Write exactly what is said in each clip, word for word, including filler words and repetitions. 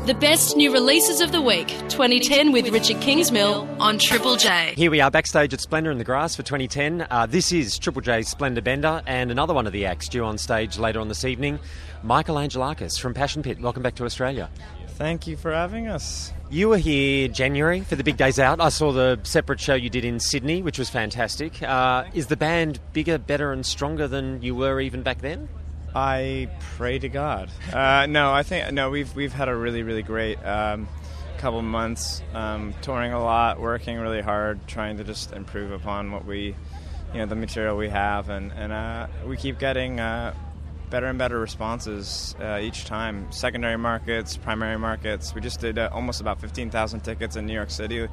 The best new releases of the week, twenty ten with Richard Kingsmill on Triple J. Here we are backstage at Splendour in the Grass for twenty ten. Uh, this is Triple J's Splendour Bender and another one of the acts due on stage later on this evening, Michael Angelakis from Passion Pit. Welcome back to Australia. Thank you for having us. You were here January for the Big Days Out. I saw the separate show you did in Sydney, which was fantastic. Uh, is the band bigger, better and stronger than you were even back then? I pray to God. Uh, no, I think no. We've we've had a really really great um, couple months, um, touring a lot, working really hard, trying to just improve upon what we, you know, the material we have, and and uh, we keep getting uh, better and better responses uh, each time. Secondary markets, primary markets. We just did uh, almost about fifteen thousand tickets in New York City uh,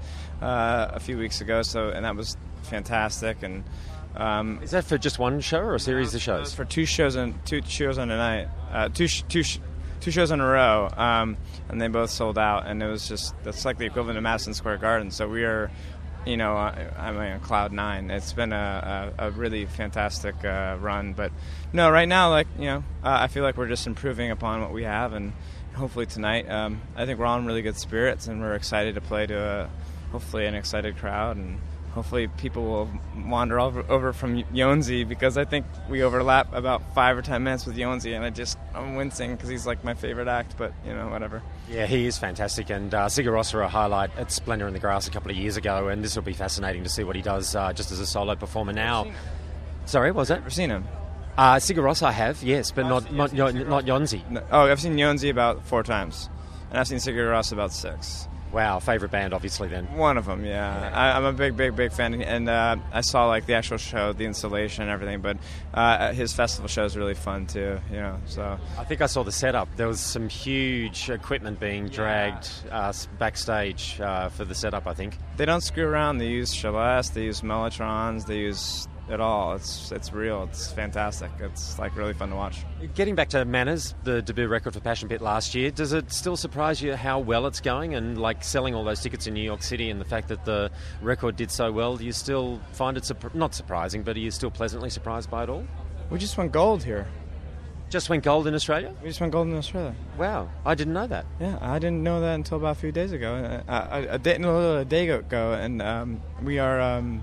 a few weeks ago, so and that was fantastic. And Um, Is that for just one show or a series of shows? For two shows and two shows on a night, uh, two sh- two sh- two shows in a row, um, and they both sold out. And it was just that's like the equivalent of Madison Square Garden. So we are, you know, uh, I mean, on cloud nine. It's been a, a, a really fantastic uh, run. But no, right now, like you know, uh, I feel like we're just improving upon what we have, and hopefully tonight, um, I think we're all in really good spirits, and we're excited to play to a, hopefully an excited crowd. And hopefully people will wander over, over from Jónsi, because I think we overlap about five or ten minutes with Jónsi, and I just, I'm wincing because he's like my favorite act, but, you know, whatever. Yeah, he is fantastic, and uh, Sigur Rós, a highlight at Splendour in the Grass a couple of years ago, and this will be fascinating to see what he does uh, just as a solo performer now. Sorry, what was that? Ever seen him? Uh, Sigur Rós I have, yes, but not not, not Jónsi. No, oh, I've seen Jónsi about four times, and I've seen Sigur Rós about six. Wow, favourite band, obviously, then. One of them, yeah. I, I'm a big, big, big fan, and uh, I saw like the actual show, the installation, and everything. But uh, his festival show is really fun too, you know. So I think I saw the setup. There was some huge equipment being dragged uh, backstage uh, for the setup. I think they don't screw around. They use Celeste, they use Mellotrons, they use it all. It's it's real. It's fantastic. It's like really fun to watch. Getting back to Manners, the debut record for Passion Pit last year, does it still surprise you how well it's going, and like selling all those tickets in New York City, and the fact that the record did so well? Do you still find it surp- not surprising, but are you still pleasantly surprised by it all? We just went gold here. Just went gold in Australia? We just went gold in Australia. Wow, I didn't know that. Yeah, I didn't know that until about a few days ago. Uh, a, a, day, no, a day ago, and um, we are. Um,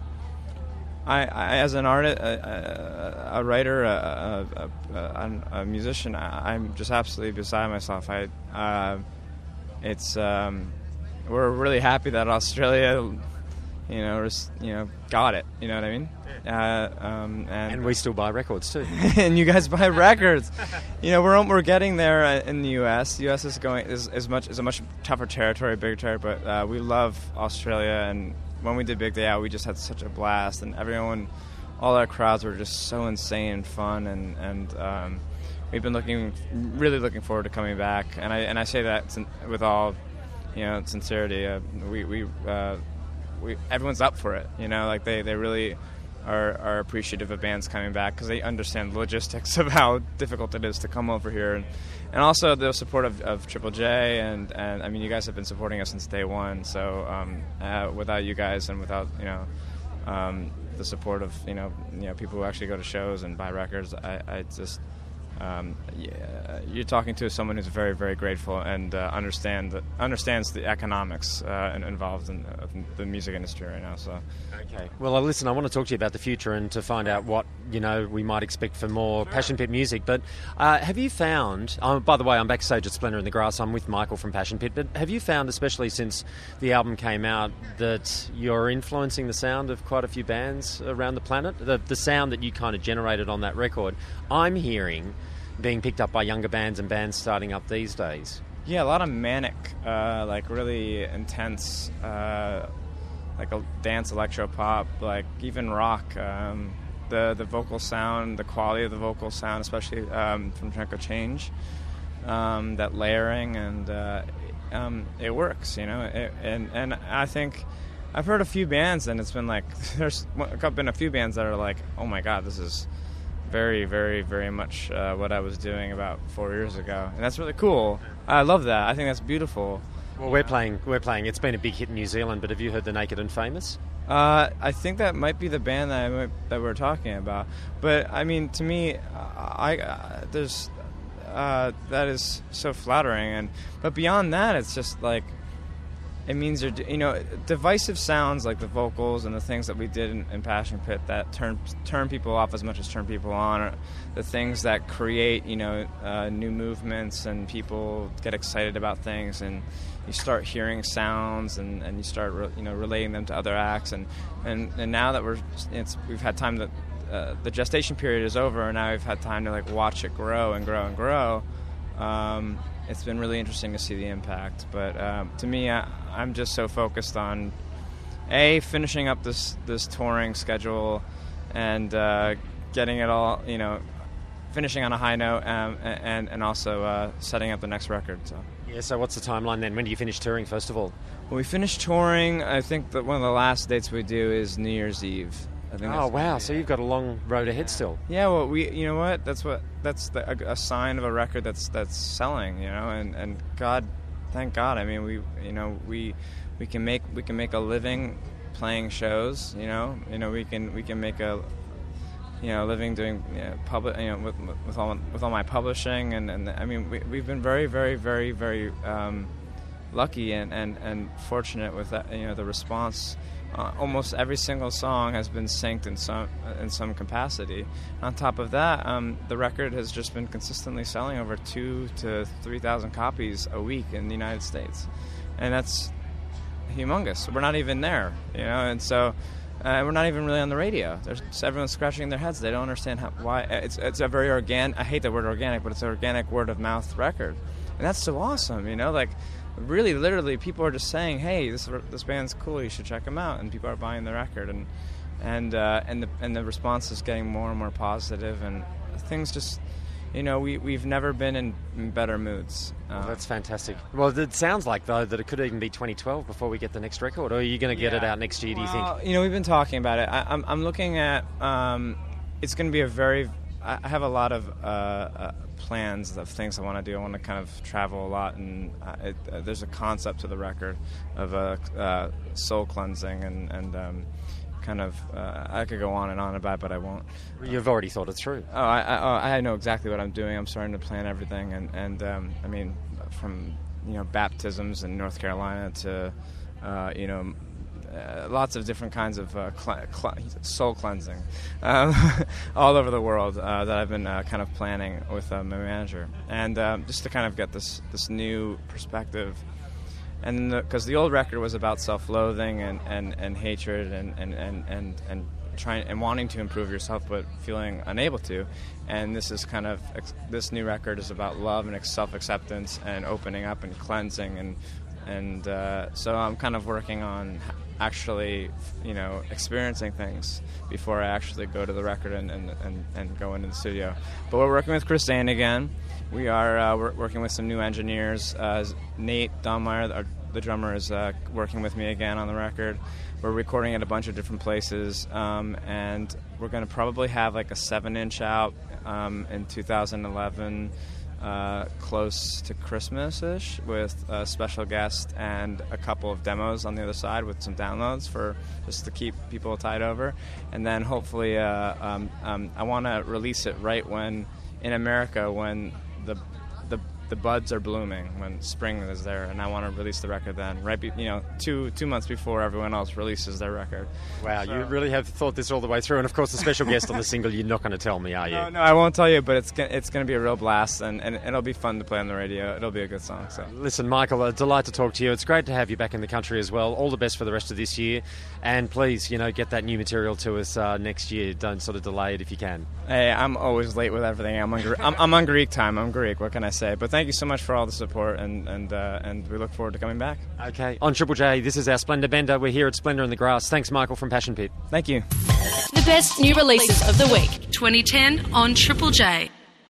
I, I, as an artist, a, a, a writer, a, a, a, a musician, I, I'm just absolutely beside myself. I, uh, it's, um, we're really happy that Australia, you know, res, you know, got it. You know what I mean? Uh, um, and, and we still buy records too. And you guys buy records. You know, we're we're getting there in the U S. The U S is going is is much is a much tougher territory, bigger territory, but uh, we love Australia. And when we did Big Day Out, we just had such a blast, and everyone, all our crowds were just so insane and fun, and and um, we've been looking, really looking forward to coming back. And I and I say that with all, you know, sincerity. Uh, we we uh, we everyone's up for it. You know, like they they really are are appreciative of bands coming back, because they understand the logistics of how difficult it is to come over here, and and also the support of, of Triple J, and, and I mean, you guys have been supporting us since day one. So um, uh, without you guys, and without, you know, um, the support of, you know, you know, people who actually go to shows and buy records, I, I just um, yeah, you're talking to someone who's very, very grateful and uh, understand the, understands the economics uh, involved in, uh, in the music industry right now. So okay, well, listen, I want to talk to you about the future and to find out what, you know, we might expect for more Passion Pit music. But uh, have you found, um, by the way, I'm backstage at Splendour in the Grass, I'm with Michael from Passion Pit, but have you found, especially since the album came out, that you're influencing the sound of quite a few bands around the planet? The, the sound that you kind of generated on that record, I'm hearing being picked up by younger bands and bands starting up these days. Yeah, a lot of manic, uh, like really intense, uh, like a dance, electro pop, like even rock. Um, the the vocal sound, the quality of the vocal sound, especially um, from Trenko Change, um, that layering, and uh, um, it works, you know. It, and and I think I've heard a few bands, and it's been like there's been a few bands that are like, oh my God, this is very, very, very much uh, what I was doing about four years ago, and that's really cool. I love that. I think that's beautiful. Well, we're playing. We're playing. It's been a big hit in New Zealand, but have you heard the Naked and Famous? Uh, I think that might be the band that I might, that we're talking about. But I mean, to me, I, I there's uh, that is so flattering. And but beyond that, it's just like it means you're, you know, divisive sounds like the vocals and the things that we did in, in Passion Pit that turn turn people off as much as turn people on, or the things that create, you know, uh, new movements and people get excited about things, and you start hearing sounds and, and you start re, you know relating them to other acts, and, and, and now that we're it's we've had time to uh, the gestation period is over, and now we've had time to like watch it grow and grow and grow. Um, it's been really interesting to see the impact, but um, to me, I, I'm just so focused on a finishing up this this touring schedule and uh, getting it all, you know, finishing on a high note, um, and and also uh, setting up the next record. So yeah. So what's the timeline then? When do you finish touring? First of all, when we finish touring, I think that one of the last dates we do is New Year's Eve. I think oh wow! So you've got a long road ahead still. Yeah, well, we, you know what? That's what that's the, a, a sign of a record that's that's selling, you know. And, and God, thank God. I mean, we, you know, we we can make we can make a living playing shows. You know, you know, we can we can make a you know living doing you know, public, you know, with with all with all my publishing, and, and I mean, we we've been very very very very um, lucky and, and, and fortunate with that. You know, the response. Uh, almost every single song has been synced in some in some capacity. On top of that, um, the record has just been consistently selling over two to three thousand copies a week in the United States, and that's humongous. We're not even there, you know, and so uh, we're not even really on the radio. There's everyone's scratching their heads. They don't understand how, why it's it's a very organic. I hate the word organic, but it's an organic word of mouth record, and that's so awesome, you know, like. Really, literally, people are just saying, "Hey, this this band's cool. You should check them out," and people are buying the record, and and uh, and the and the response is getting more and more positive, and things just, you know, we we've never been in, in better moods. Uh, well, that's fantastic. Well, it sounds like though that it could even be twenty twelve before we get the next record, or are you going to get yeah. it out next year? Do you well, think? You know, we've been talking about it. I, I'm I'm looking at. Um, it's going to be a very. I have a lot of. Uh, uh, plans of things I want to do. I want to kind of travel a lot, and uh, it, uh, there's a concept to the record of uh, uh, soul cleansing, and, and um, kind of uh, I could go on and on about it, but I won't. You've already thought it through. Oh, I, I, I know exactly what I'm doing. I'm starting to plan everything, and, and um, I mean, from you know baptisms in North Carolina to uh, you know Uh, lots of different kinds of uh, cl- cl- soul cleansing um, all over the world uh, that I've been uh, kind of planning with uh, my manager, and um, just to kind of get this this new perspective. And because the, the old record was about self-loathing and, and, and hatred and and, and, and, and trying and wanting to improve yourself but feeling unable to, and this is kind of this new record is about love and self-acceptance and opening up and cleansing, and and uh, so I'm kind of working on actually, you know, experiencing things before I actually go to the record and, and, and, and go into the studio. But we're working with Chris Dane again. We are uh, we're working with some new engineers. Uh, Nate Donmeyer, our, the drummer, is uh, working with me again on the record. We're recording at a bunch of different places, um, and we're going to probably have like a seven-inch out um, in two thousand eleven. Uh, close to Christmas-ish with a special guest and a couple of demos on the other side with some downloads for just to keep people tied over. And then hopefully uh, um, um, I want to release it right when, in America, when the the the buds are blooming, when spring is there, and I want to release the record then, right? Be, you know, two two months before everyone else releases their record. Wow, so. You really have thought this all the way through. And of course, the special guest on the single, you're not going to tell me, are you? No, no, I won't tell you, but it's it's going to be a real blast, and, and it'll be fun to play on the radio. It'll be a good song. So, listen, Michael, a delight to talk to you. It's great to have you back in the country as well. All the best for the rest of this year, and please, you know, get that new material to us uh, next year. Don't sort of delay it if you can. Hey, I'm always late with everything. I'm on I'm, I'm on Greek time. I'm Greek. What can I say? But thank you so much for all the support, and and uh, and we look forward to coming back. Okay. On Triple J, this is our Splendour Bender. We're here at Splendour in the Grass. Thanks, Michael, from Passion Pit. Thank you. The best new releases of the week, twenty ten on Triple J.